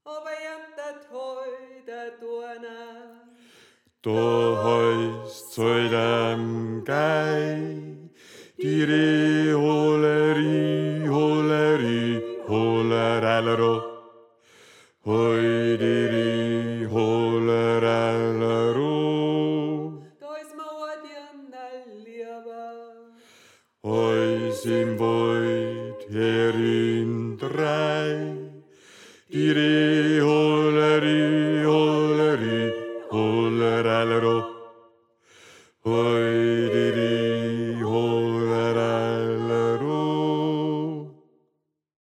aber jämtet heute Turne. Da heist zu dem Gei, die holeri, holerellero. Hoi di holerellero. Da ist Mordien Liebe. Hoi sim voit herin drei, die